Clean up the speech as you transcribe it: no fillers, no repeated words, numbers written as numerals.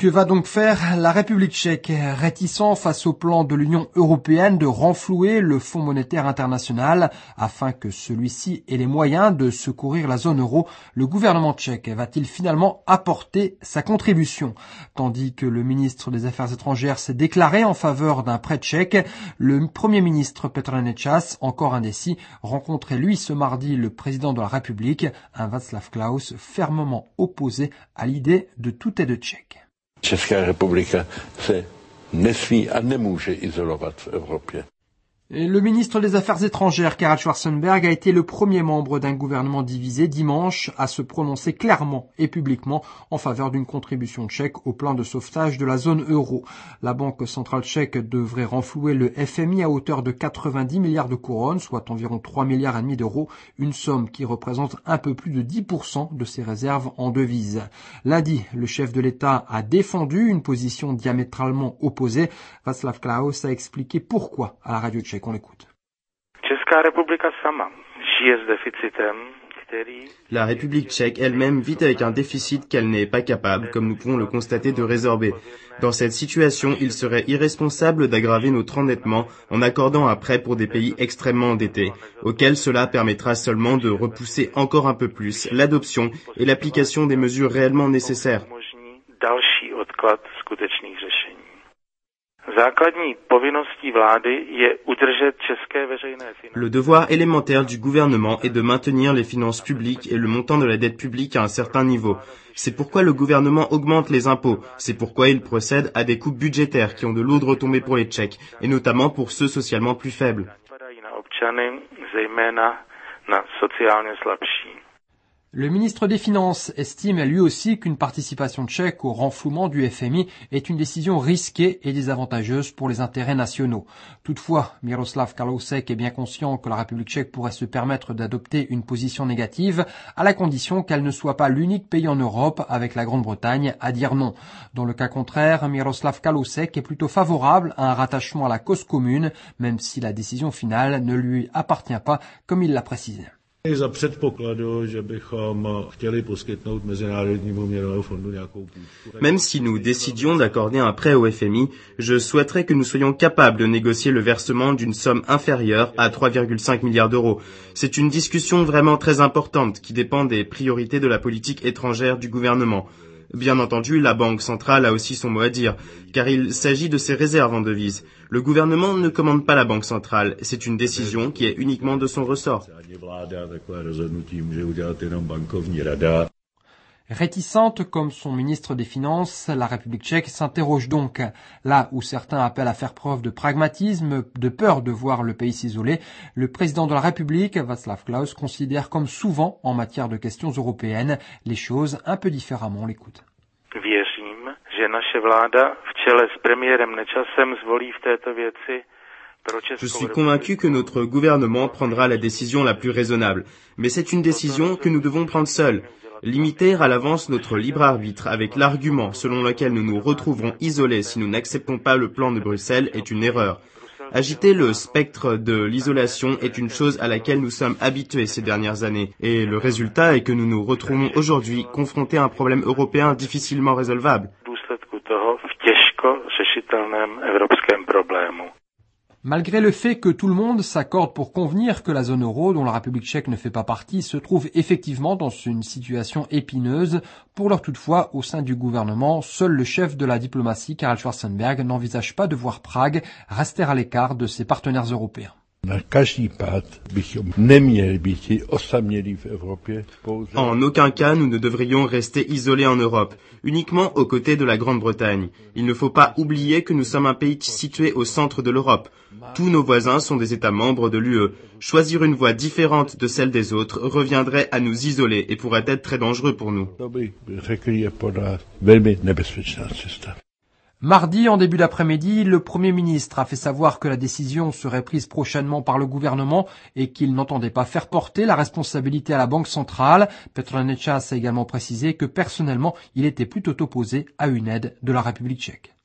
Que va donc faire la République tchèque? Réticent face au plan de l'Union européenne de renflouer le Fonds monétaire international afin que celui-ci ait les moyens de secourir la zone euro, le gouvernement tchèque va-t-il finalement apporter sa contribution? Tandis que le ministre des Affaires étrangères s'est déclaré en faveur d'un prêt tchèque, le Premier ministre Petr Nečas, encore indécis, rencontrait lui ce mardi le président de la République, un Václav Klaus fermement opposé à l'idée de tout aide tchèque. Česká republika se nesmí a nemůže izolovat v Evropě. Et le ministre des Affaires étrangères, Karel Schwarzenberg, a été le premier membre d'un gouvernement divisé dimanche à se prononcer clairement et publiquement en faveur d'une contribution tchèque au plan de sauvetage de la zone euro. La Banque centrale tchèque devrait renflouer le FMI à hauteur de 90 milliards de couronnes, soit environ 3 milliards et demi d'euros, une somme qui représente un peu plus de 10% de ses réserves en devises. Lundi, le chef de l'État a défendu une position diamétralement opposée. Václav Klaus a expliqué pourquoi à la radio tchèque. On l'écoute. La République tchèque elle-même vit avec un déficit qu'elle n'est pas capable, comme nous pouvons le constater, de résorber. Dans cette situation, il serait irresponsable d'aggraver notre endettement en accordant un prêt pour des pays extrêmement endettés, auxquels cela permettra seulement de repousser encore un peu plus l'adoption et l'application des mesures réellement nécessaires. Le devoir élémentaire du gouvernement est de maintenir les finances publiques et le montant de la dette publique à un certain niveau. C'est pourquoi le gouvernement augmente les impôts. C'est pourquoi il procède à des coupes budgétaires qui ont de lourdes retombées pour les Tchèques, et notamment pour ceux socialement plus faibles. Le ministre des Finances estime lui aussi qu'une participation tchèque au renflouement du FMI est une décision risquée et désavantageuse pour les intérêts nationaux. Toutefois, Miroslav Kalousek est bien conscient que la République tchèque pourrait se permettre d'adopter une position négative à la condition qu'elle ne soit pas l'unique pays en Europe avec la Grande-Bretagne à dire non. Dans le cas contraire, Miroslav Kalousek est plutôt favorable à un rattachement à la cause commune, même si la décision finale ne lui appartient pas, comme il l'a précisé. Za předpokladu, že bychom chtěli poskytnout Mezinárodnímu měnovému fondu nějakou půjčku. Même si nous décidions d'accorder un prêt au FMI, je souhaiterais que nous soyons capables de négocier le versement d'une somme inférieure à 3,5 milliards d'euros. C'est une discussion vraiment très importante qui dépend des priorités de la politique étrangère du gouvernement. Bien entendu, la Banque centrale a aussi son mot à dire, car il s'agit de ses réserves en devises. Le gouvernement ne commande pas la Banque centrale, c'est une décision qui est uniquement de son ressort. Réticente comme son ministre des Finances, la République tchèque s'interroge donc. Là où certains appellent à faire preuve de pragmatisme, de peur de voir le pays s'isoler, le président de la République, Václav Klaus, considère comme souvent en matière de questions européennes les choses un peu différemment. On l'écoute. Je suis convaincu que notre gouvernement prendra la décision la plus raisonnable, mais c'est une décision que nous devons prendre seuls. Limiter à l'avance notre libre arbitre avec l'argument selon lequel nous nous retrouverons isolés si nous n'acceptons pas le plan de Bruxelles est une erreur. Agiter le spectre de l'isolation est une chose à laquelle nous sommes habitués ces dernières années, et le résultat est que nous nous retrouvons aujourd'hui confrontés à un problème européen difficilement résolvable. Malgré le fait que tout le monde s'accorde pour convenir que la zone euro, dont la République tchèque ne fait pas partie, se trouve effectivement dans une situation épineuse, pour l'heure toutefois, au sein du gouvernement, seul le chef de la diplomatie, Karel Schwarzenberg, n'envisage pas de voir Prague rester à l'écart de ses partenaires européens. En aucun cas, nous ne devrions rester isolés en Europe, uniquement aux côtés de la Grande-Bretagne. Il ne faut pas oublier que nous sommes un pays situé au centre de l'Europe. Tous nos voisins sont des États membres de l'UE. Choisir une voie différente de celle des autres reviendrait à nous isoler et pourrait être très dangereux pour nous. Mardi, en début d'après-midi, le Premier ministre a fait savoir que la décision serait prise prochainement par le gouvernement et qu'il n'entendait pas faire porter la responsabilité à la Banque centrale. Petr Nečas a également précisé que personnellement, il était plutôt opposé à une aide de la République tchèque.